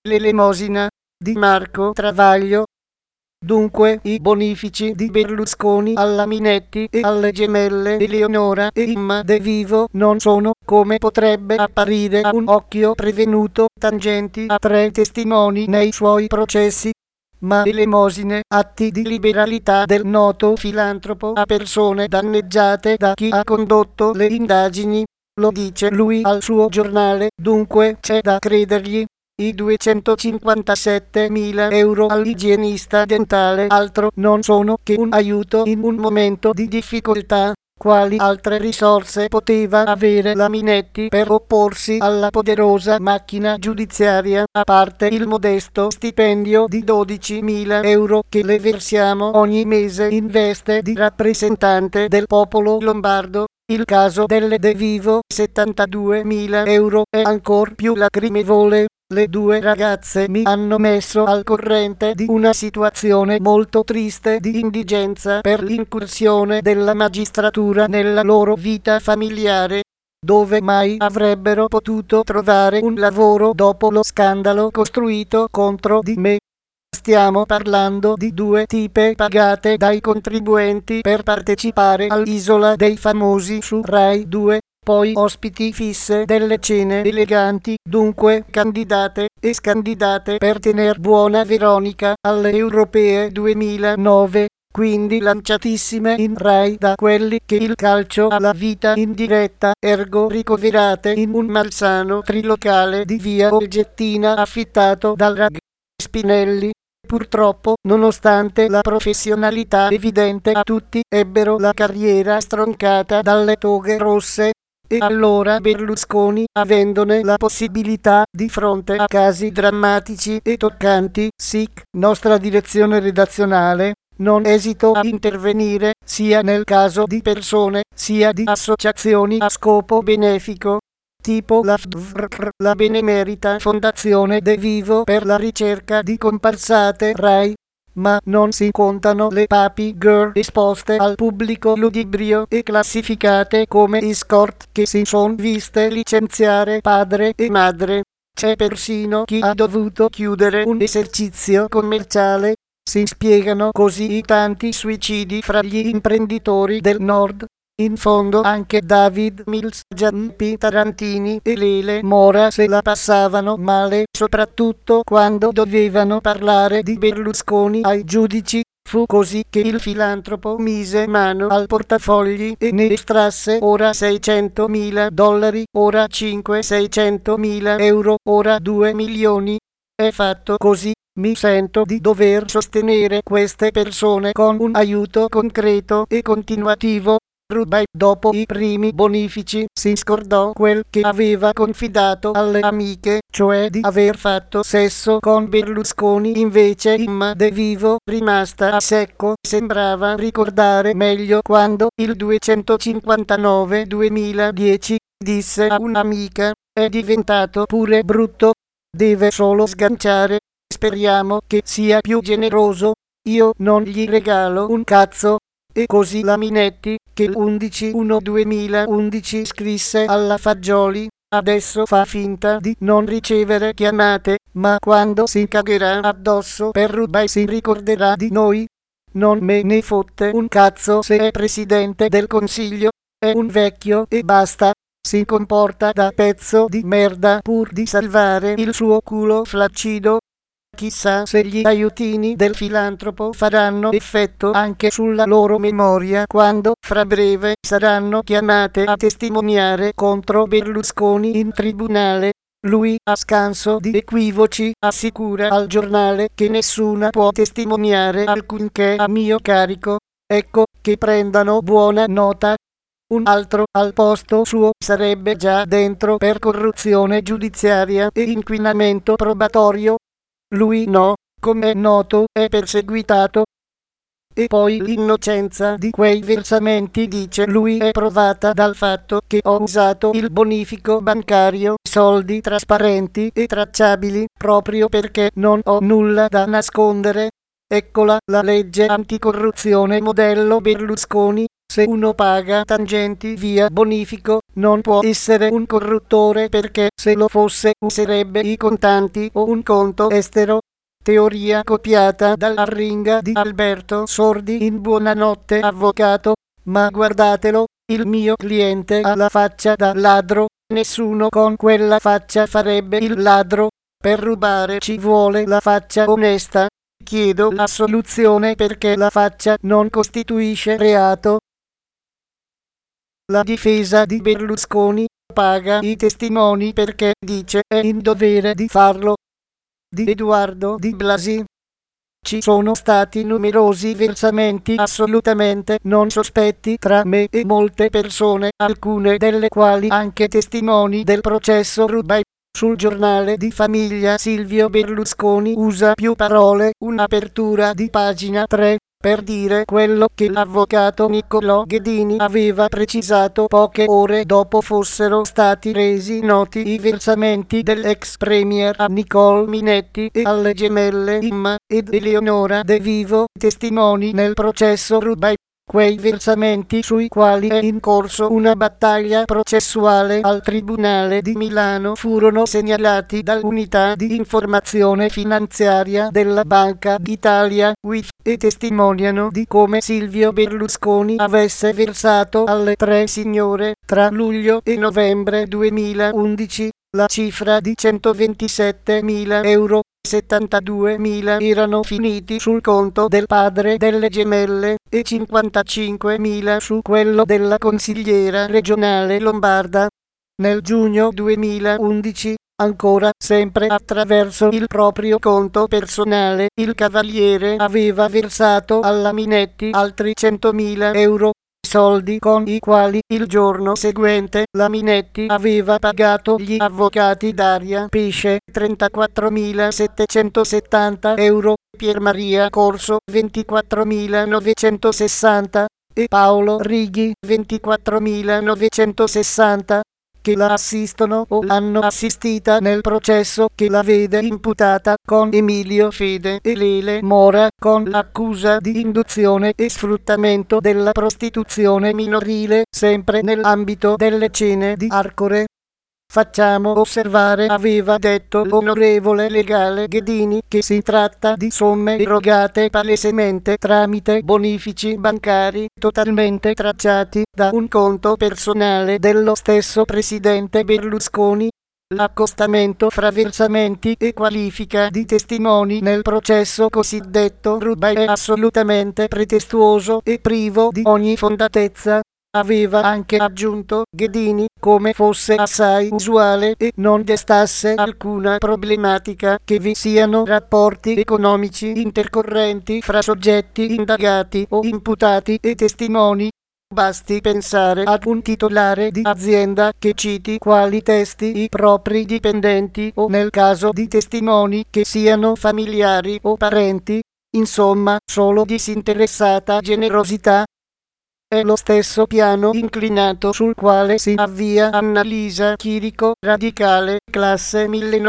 l'elemosina di Marco Travaglio. Dunque i bonifici di Berlusconi alla Minetti e alle gemelle Eleonora e Imma De Vivo non sono, come potrebbe apparire a un occhio prevenuto, tangenti a 3 testimoni nei suoi processi, ma elemosine, atti di liberalità del noto filantropo a persone danneggiate da chi ha condotto le indagini. Lo dice lui al suo giornale, dunque c'è da credergli. I 257.000 euro all'igienista dentale altro non sono che un aiuto in un momento di difficoltà. Quali altre risorse poteva avere la Minetti per opporsi alla poderosa macchina giudiziaria, a parte il modesto stipendio di 12.000 euro che le versiamo ogni mese in veste di rappresentante del popolo lombardo? Il caso delle De Vivo, 72.000 euro, è ancor più lacrimevole. Le 2 ragazze mi hanno messo al corrente di una situazione molto triste di indigenza per l'incursione della magistratura nella loro vita familiare. Dove mai avrebbero potuto trovare un lavoro dopo lo scandalo costruito contro di me? Stiamo parlando di 2 tipe pagate dai contribuenti per partecipare all'Isola dei Famosi su Rai 2. Poi ospiti fisse delle cene eleganti, dunque candidate e scandidate per tener buona Veronica alle Europee 2009, quindi lanciatissime in Rai da quelli che il calcio ha la vita in diretta, ergo ricoverate in un malsano trilocale di via Olgettina affittato dal Rag Spinelli. Purtroppo, nonostante la professionalità evidente a tutti, ebbero la carriera stroncata dalle toghe rosse. E allora Berlusconi, avendone la possibilità di fronte a casi drammatici e toccanti, sic nostra direzione redazionale, non esito a intervenire, sia nel caso di persone, sia di associazioni a scopo benefico, tipo la FDVR, la Benemerita Fondazione De Vivo per la ricerca di comparsate Rai. Ma non si contano le papi girl esposte al pubblico ludibrio e classificate come escort che si son viste licenziare padre e madre. C'è persino chi ha dovuto chiudere un esercizio commerciale. Si spiegano così i tanti suicidi fra gli imprenditori del Nord. In fondo anche David Mills, Gianni Tarantini e Lele Mora se la passavano male, soprattutto quando dovevano parlare di Berlusconi ai giudici. Fu così che il filantropo mise mano al portafogli e ne estrasse ora 600.000 dollari, ora 500-600.000 euro, ora 2 milioni. È fatto così. Mi sento di dover sostenere queste persone con un aiuto concreto e continuativo. Rubai, dopo i primi bonifici, si scordò quel che aveva confidato alle amiche, cioè di aver fatto sesso con Berlusconi. Invece Imma De Vivo, rimasta a secco, sembrava ricordare meglio quando, il 259-2010, disse a un'amica: è diventato pure brutto, deve solo sganciare, speriamo che sia più generoso, io non gli regalo un cazzo. E così la Minetti, che l'11/1/2011 scrisse alla Fagioli, adesso fa finta di non ricevere chiamate, ma quando si cagherà addosso per Rubai si ricorderà di noi. Non me ne fotte un cazzo se è presidente del Consiglio, è un vecchio e basta. Si comporta da pezzo di merda pur di salvare il suo culo flaccido. Chissà se gli aiutini del filantropo faranno effetto anche sulla loro memoria quando, fra breve, saranno chiamate a testimoniare contro Berlusconi in tribunale. Lui, a scanso di equivoci, assicura al giornale che nessuna può testimoniare alcunché a mio carico. Ecco, che prendano buona nota. Un altro al posto suo sarebbe già dentro per corruzione giudiziaria e inquinamento probatorio. Lui no, come è noto, è perseguitato. E poi l'innocenza di quei versamenti, dice lui, è provata dal fatto che ho usato il bonifico bancario, soldi trasparenti e tracciabili, proprio perché non ho nulla da nascondere. Eccola la legge anticorruzione modello Berlusconi. Se uno paga tangenti via bonifico, non può essere un corruttore perché se lo fosse userebbe i contanti o un conto estero. Teoria copiata dall'arringa di Alberto Sordi in Buonanotte avvocato, ma guardatelo, il mio cliente ha la faccia da ladro, nessuno con quella faccia farebbe il ladro, per rubare ci vuole la faccia onesta. Chiedo l'assoluzione perché la faccia non costituisce reato. La difesa di Berlusconi paga i testimoni perché dice è in dovere di farlo. Di Edoardo Di Blasi. Ci sono stati numerosi versamenti assolutamente non sospetti tra me e molte persone, alcune delle quali anche testimoni del processo Rubai. Sul giornale di famiglia Silvio Berlusconi usa più parole, un'apertura di pagina 3, per dire quello che l'avvocato Niccolò Ghedini aveva precisato poche ore dopo fossero stati resi noti i versamenti dell'ex premier a Nicole Minetti e alle gemelle Imma ed Eleonora De Vivo, testimoni nel processo Rubai. Quei versamenti sui quali è in corso una battaglia processuale al Tribunale di Milano furono segnalati dall'unità di informazione finanziaria della Banca d'Italia, UIF, e testimoniano di come Silvio Berlusconi avesse versato alle tre signore, tra luglio e novembre 2011, la cifra di 127.000 euro. 72.000 erano finiti sul conto del padre delle gemelle e 55.000 su quello della consigliera regionale lombarda. Nel giugno 2011, ancora sempre attraverso il proprio conto personale, il cavaliere aveva versato alla Minetti altri 100.000 euro. Soldi con i quali il giorno seguente la Minetti aveva pagato gli avvocati Daria Pesce 34.770 euro, Piermaria Corso 24.960 e Paolo Righi 24.960, che la assistono o l'hanno assistita nel processo che la vede imputata con Emilio Fede e Lele Mora con l'accusa di induzione e sfruttamento della prostituzione minorile, sempre nell'ambito delle cene di Arcore. Facciamo osservare, aveva detto l'onorevole legale Ghedini, che si tratta di somme erogate palesemente tramite bonifici bancari totalmente tracciati da un conto personale dello stesso presidente Berlusconi. L'accostamento fra versamenti e qualifica di testimoni nel processo cosiddetto Rubai è assolutamente pretestuoso e privo di ogni fondatezza. Aveva anche aggiunto Ghedini come fosse assai usuale e non destasse alcuna problematica che vi siano rapporti economici intercorrenti fra soggetti indagati o imputati e testimoni. Basti pensare ad un titolare di azienda che citi quali testi i propri dipendenti o nel caso di testimoni che siano familiari o parenti, insomma solo disinteressata generosità. È lo stesso piano inclinato sul quale si avvia Annalisa Chirico, radicale, classe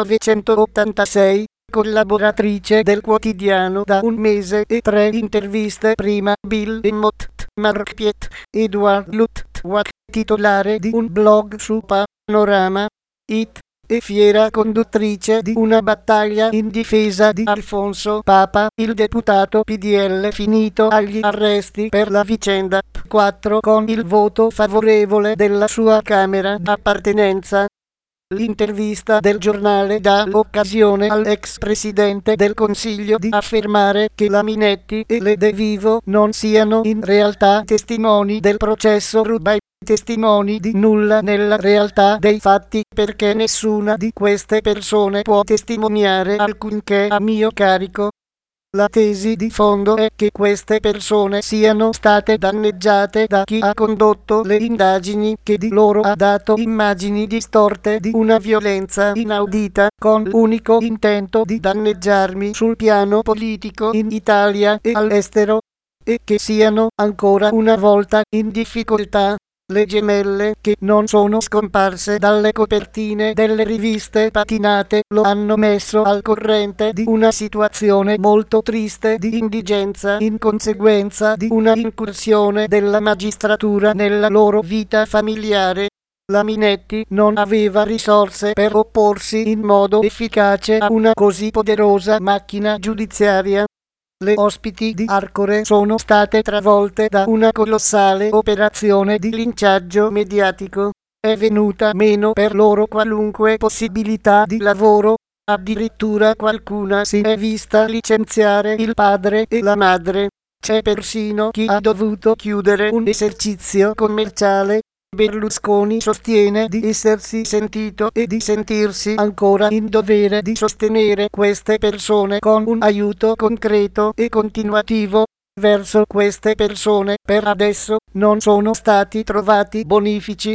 1986, collaboratrice del quotidiano da 1 mese e 3 interviste prima, Bill Emott, Marpiet, Edward Lutwak, titolare di un blog su Panorama It, e fiera conduttrice di una battaglia in difesa di Alfonso Papa, il deputato PDL finito agli arresti per la vicenda 4 con il voto favorevole della sua Camera d'appartenenza. L'intervista del giornale dà l'occasione all'ex presidente del Consiglio di affermare che la Minetti e le De Vivo non siano in realtà testimoni del processo Rubai, testimoni di nulla nella realtà dei fatti, perché nessuna di queste persone può testimoniare alcunché a mio carico. La tesi di fondo è che queste persone siano state danneggiate da chi ha condotto le indagini, che di loro ha dato immagini distorte di una violenza inaudita, con l'unico intento di danneggiarmi sul piano politico in Italia e all'estero, e che siano ancora una volta in difficoltà. Le gemelle, che non sono scomparse dalle copertine delle riviste patinate, lo hanno messo al corrente di una situazione molto triste di indigenza in conseguenza di una incursione della magistratura nella loro vita familiare. La Minetti non aveva risorse per opporsi in modo efficace a una così poderosa macchina giudiziaria. Le ospiti di Arcore sono state travolte da una colossale operazione di linciaggio mediatico. È venuta meno per loro qualunque possibilità di lavoro. Addirittura qualcuna si è vista licenziare il padre e la madre. C'è persino chi ha dovuto chiudere un esercizio commerciale. Berlusconi sostiene di essersi sentito e di sentirsi ancora in dovere di sostenere queste persone con un aiuto concreto e continuativo. Verso queste persone per adesso non sono stati trovati bonifici.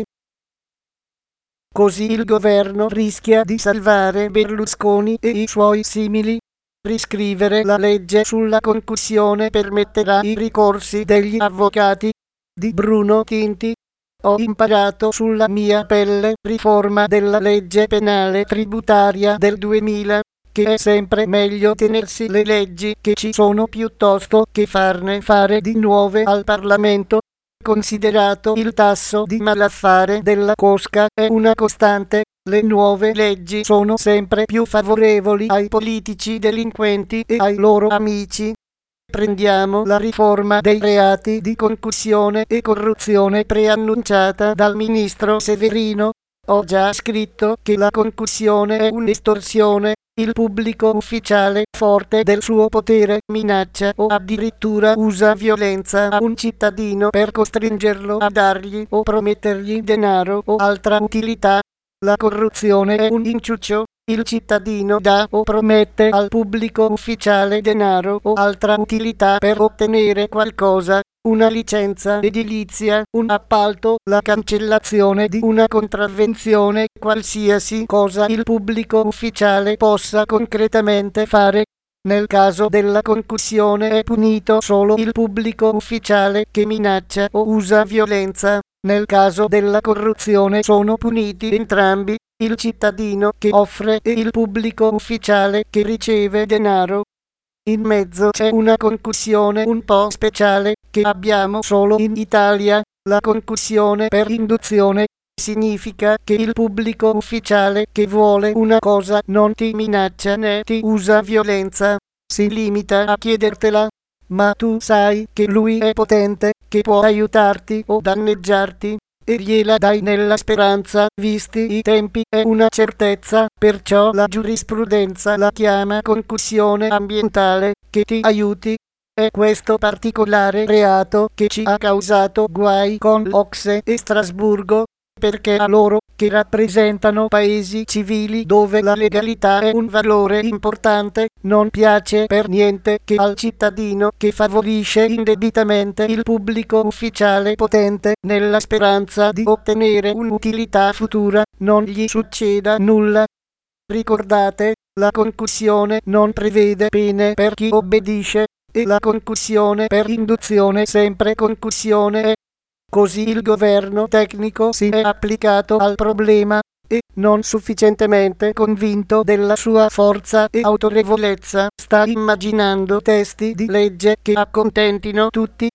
Così il governo rischia di salvare Berlusconi e i suoi simili. Riscrivere la legge sulla concussione permetterà i ricorsi degli avvocati. Di Bruno Tinti. Ho imparato sulla mia pelle, riforma della legge penale tributaria del 2000, che è sempre meglio tenersi le leggi che ci sono piuttosto che farne fare di nuove al Parlamento. Considerato il tasso di malaffare della cosca è una costante, le nuove leggi sono sempre più favorevoli ai politici delinquenti e ai loro amici. Prendiamo la riforma dei reati di concussione e corruzione preannunciata dal ministro Severino. Ho già scritto che la concussione è un'estorsione. Il pubblico ufficiale, forte del suo potere, minaccia o addirittura usa violenza a un cittadino per costringerlo a dargli o promettergli denaro o altra utilità. La corruzione è un inciuccio. Il cittadino dà o promette al pubblico ufficiale denaro o altra utilità per ottenere qualcosa, una licenza edilizia, un appalto, la cancellazione di una contravvenzione, qualsiasi cosa il pubblico ufficiale possa concretamente fare. Nel caso della concussione è punito solo il pubblico ufficiale che minaccia o usa violenza. Nel caso della corruzione sono puniti entrambi, il cittadino che offre e il pubblico ufficiale che riceve denaro. In mezzo c'è una concussione un po' speciale, che abbiamo solo in Italia. La concussione per induzione significa che il pubblico ufficiale che vuole una cosa non ti minaccia né ti usa violenza, si limita a chiedertela. Ma tu sai che lui è potente, che può aiutarti o danneggiarti, e gliela dai nella speranza, visti i tempi, è una certezza, perciò la giurisprudenza la chiama concussione ambientale, che ti aiuti. È questo particolare reato che ci ha causato guai con l'Ocse e Strasburgo, perché a loro, che rappresentano paesi civili dove la legalità è un valore importante, non piace per niente che al cittadino che favorisce indebitamente il pubblico ufficiale potente nella speranza di ottenere un'utilità futura non gli succeda nulla. Ricordate, la concussione non prevede pene per chi obbedisce, e la concussione per induzione sempre concussione è. Così il governo tecnico si è applicato al problema, e, non sufficientemente convinto della sua forza e autorevolezza, sta immaginando testi di legge che accontentino tutti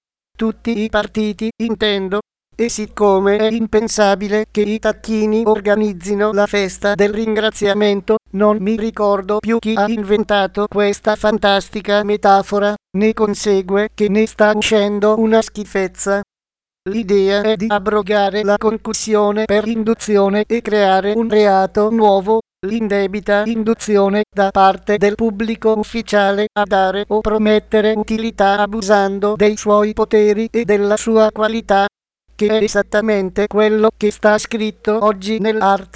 i partiti, intendo. E siccome è impensabile che i tacchini organizzino la festa del ringraziamento, non mi ricordo più chi ha inventato questa fantastica metafora, ne consegue che ne sta uscendo una schifezza. L'idea è di abrogare la concussione per induzione e creare un reato nuovo, l'indebita induzione da parte del pubblico ufficiale a dare o promettere utilità abusando dei suoi poteri e della sua qualità, che è esattamente quello che sta scritto oggi nell'Art.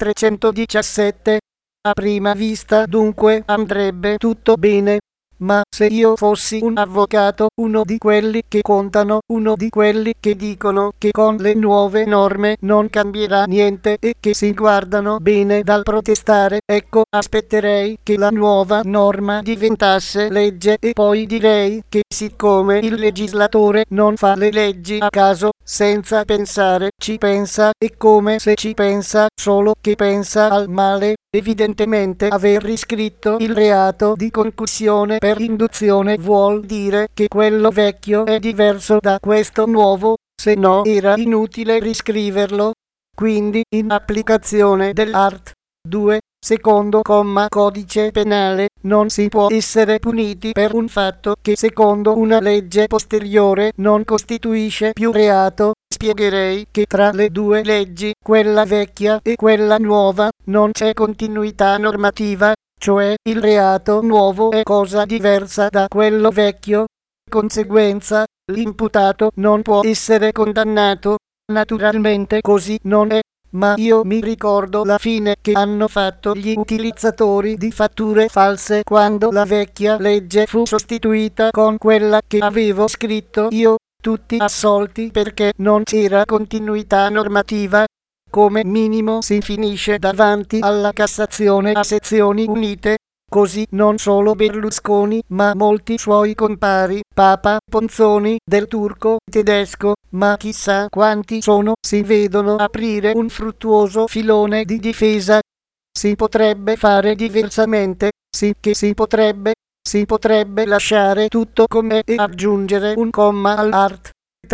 317. A prima vista dunque andrebbe tutto bene. Ma se io fossi un avvocato, uno di quelli che contano, uno di quelli che dicono che con le nuove norme non cambierà niente e che si guardano bene dal protestare, ecco, aspetterei che la nuova norma diventasse legge e poi direi che siccome il legislatore non fa le leggi a caso, senza pensare, ci pensa, e come se ci pensa, solo che pensa al male, evidentemente aver riscritto il reato di concussione per induzione vuol dire che quello vecchio è diverso da questo nuovo, se no era inutile riscriverlo. Quindi, in applicazione dell'art. 2. Secondo comma codice penale, non si può essere puniti per un fatto che secondo una legge posteriore non costituisce più reato. Spiegherei che tra le due leggi, quella vecchia e quella nuova, non c'è continuità normativa, cioè il reato nuovo è cosa diversa da quello vecchio. Conseguenza, l'imputato non può essere condannato. Naturalmente così non è. Ma io mi ricordo la fine che hanno fatto gli utilizzatori di fatture false quando la vecchia legge fu sostituita con quella che avevo scritto io, tutti assolti perché non c'era continuità normativa. Come minimo si finisce davanti alla Cassazione a sezioni unite. Così non solo Berlusconi, ma molti suoi compari, Papa, Ponzoni, Del Turco, Tedesco, ma chissà quanti sono, si vedono aprire un fruttuoso filone di difesa. Si potrebbe fare diversamente, sì che si potrebbe lasciare tutto com'è e aggiungere un comma all'art.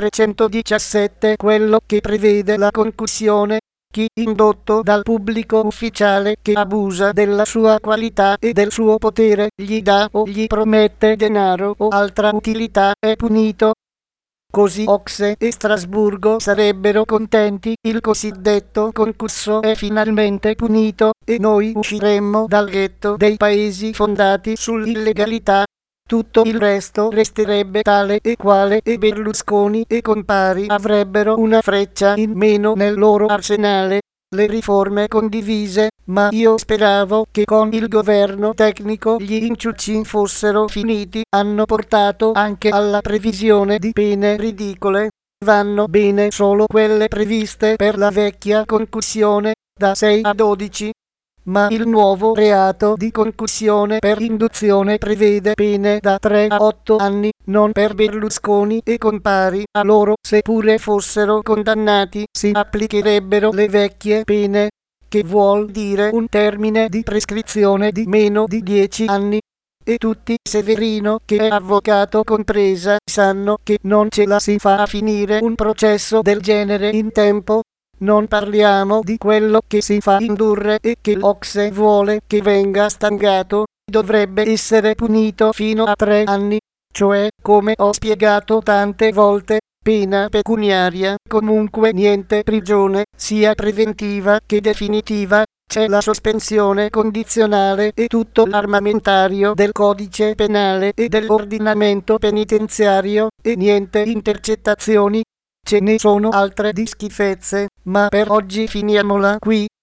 317, quello che prevede la concussione. Chi, indotto dal pubblico ufficiale che abusa della sua qualità e del suo potere, gli dà o gli promette denaro o altra utilità, è punito. Così Ocse e Strasburgo sarebbero contenti, il cosiddetto concusso è finalmente punito, e noi usciremmo dal ghetto dei paesi fondati sull'illegalità. Tutto il resto resterebbe tale e quale e Berlusconi e compari avrebbero una freccia in meno nel loro arsenale. Le riforme condivise, ma io speravo che con il governo tecnico gli inciuci fossero finiti, hanno portato anche alla previsione di pene ridicole. Vanno bene solo quelle previste per la vecchia concussione, da 6 a 12. Ma il nuovo reato di concussione per induzione prevede pene da 3 a 8 anni, non per Berlusconi e compari, a loro, seppure fossero condannati, si applicherebbero le vecchie pene, che vuol dire un termine di prescrizione di meno di 10 anni. E tutti, Severino che è avvocato compresa, sanno che non ce la si fa a finire un processo del genere in tempo. Non parliamo di quello che si fa indurre e che l'Ocse vuole che venga stangato, dovrebbe essere punito fino a 3 anni, cioè, come ho spiegato tante volte, pena pecuniaria, comunque niente prigione, sia preventiva che definitiva. C'è la sospensione condizionale e tutto l'armamentario del codice penale e dell'ordinamento penitenziario, e niente intercettazioni. Ce ne sono altre di schifezze, ma per oggi finiamola qui.